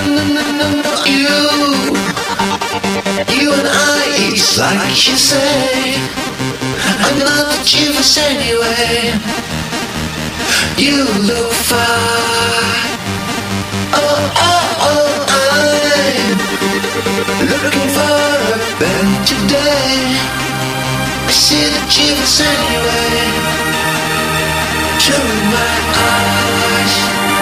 You and I, it's like you say, I'm not the cheapest anyway. You look fine. I'm looking for a better day. I see the cheapest anyway. Turn my eyes.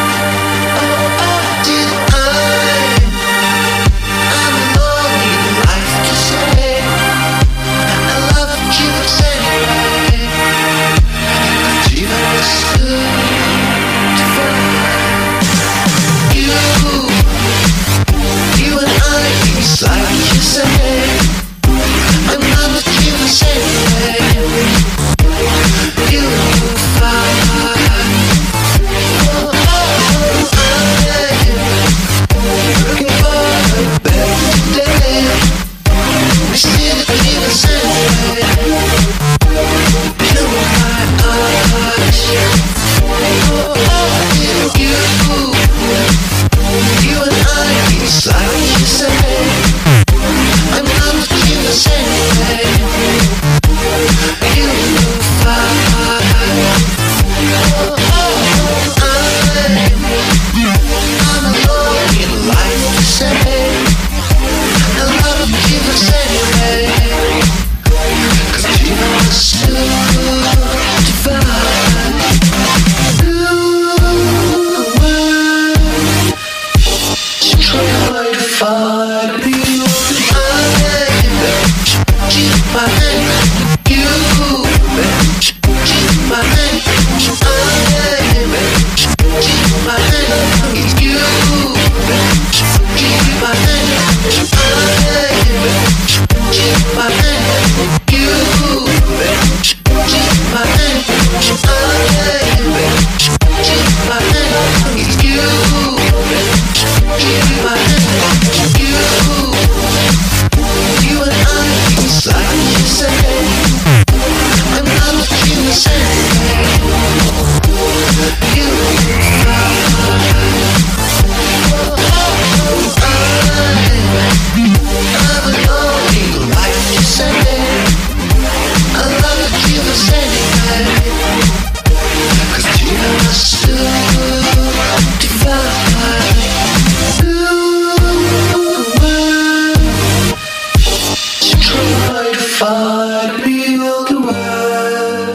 I'm alone in life to say I love the cheapest anyway. Even was good to find you and I, it's like you say, I'm not the cheapest anyway. You look fine. Looking for a better day. We still believe in anyway. Fill my eyes. You and I, it's like you say, I'm not the cheapest anyway. You look fine. I'm alone in life to say I love the cheapest anyway. 'Cause you was too divine. Try to find me. Keep my hand. You keep my hand. Keep my hand. You keep my hand. Keep my hand. You keep my hand. Keep my hand. You keep my hand. You and I, it's like you say, I'm not the cheapest anyway. You I'm alone in life to say I love the cheapest anyway. 'Cause you must divine. Try to find me all the way.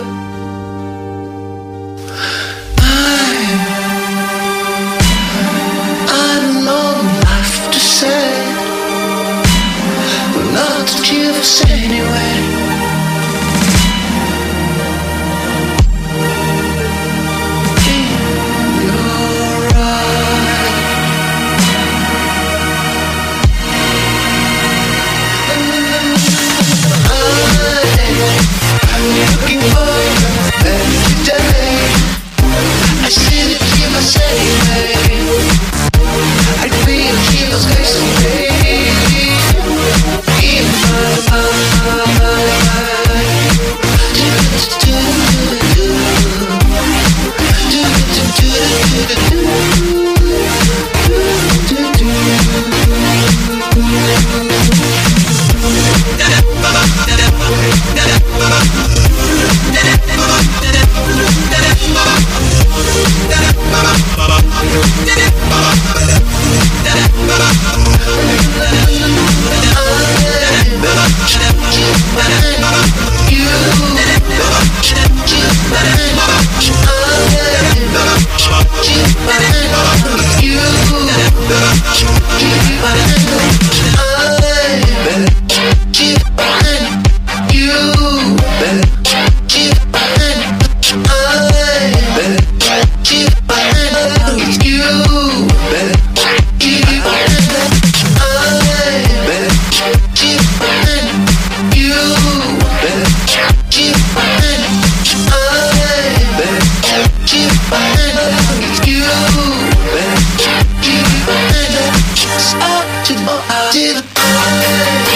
I'm alone, life to say, we're not the cheapest anyway. You're right. I'm looking for a better day. I see the cheapest anyway. I feel the cheapest yesterday. In my mind. I did